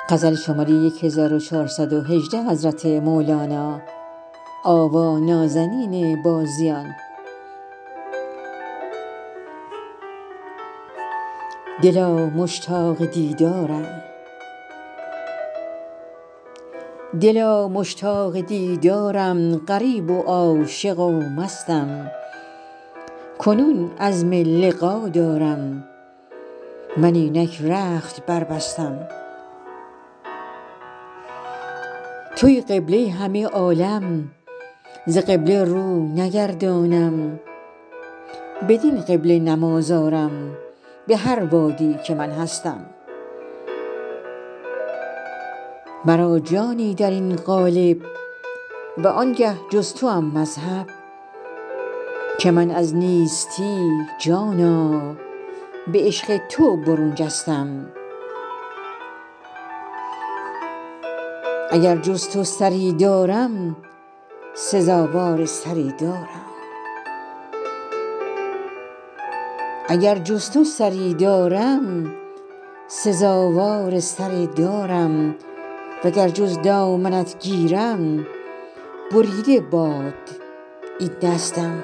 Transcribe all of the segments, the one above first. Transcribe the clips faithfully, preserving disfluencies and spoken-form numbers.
غزل شماره هزار و چهارصد و هجده حضرت مولانا. آوا نازنین بازیان. دلا مشتاق دیدارم دلا مشتاق دیدارم غریب و عاشق و مستم. کنون عزم لقا دارم من اینک رخت بربستم. توی قبله همه عالم ز قبله رو نگردانم. بدین قبله نماز آرم به هر وادی که من هستم. مرا جانی در این قالب و آنگه جز توام مذهب که من از نیستی جانا به عشق تو برون جستم. اگر جز تو سری دارم سزاوار سری دارم. اگر جز تو سری دارم سزاوار سری دارم. وگر جز دامنت گیرم بریده باد این دستم.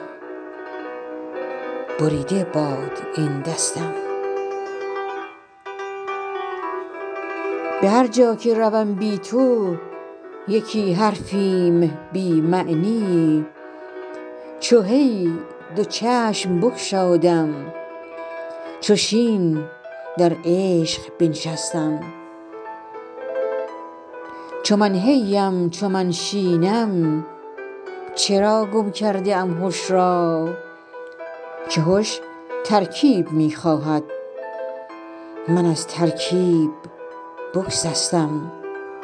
بریده باد این دستم. به هر جا که روم بی تو یکی حرفیم بی معنی. چو هی دو چشم بگشادم چو شین در عشق بنشستم. چو من هیم چو من شینم چرا گم کرده ام هش را. که هش ترکیب می خواهد من از ترکیب بگسستم.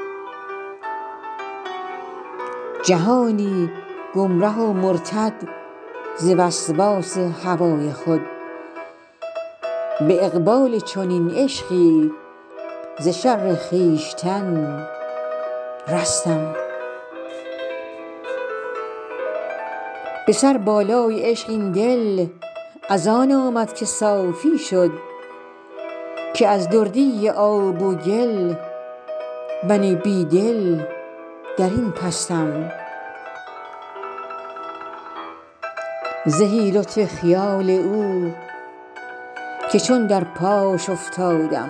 جهانی گمره و مرتد ز وسواس هوای خود. به اقبال چنین عشقی ز شر خویشتن رستم. به سر بالای عشق این دل از آن آمد که صافی شد. که از دردی آب و گل من بی دل در این پستم. زهی لطف خیال او که چون در پاش افتادم.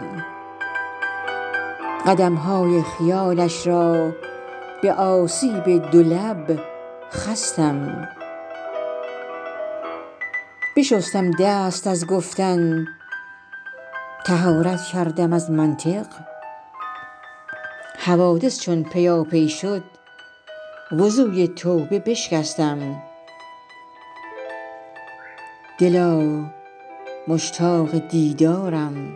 قدم های خیالش را به آسیب دو لب خستم. بشستم دست از گفتن طهارت کردم از منطق. حوادث چون پیاپی شد وضوی توبه بشکستم. دلا مشتاق دیدارم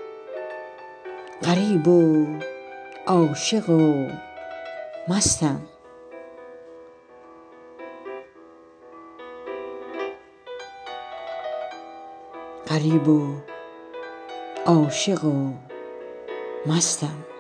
غریب و عاشق و مستم. غریب و عاشق و مستم.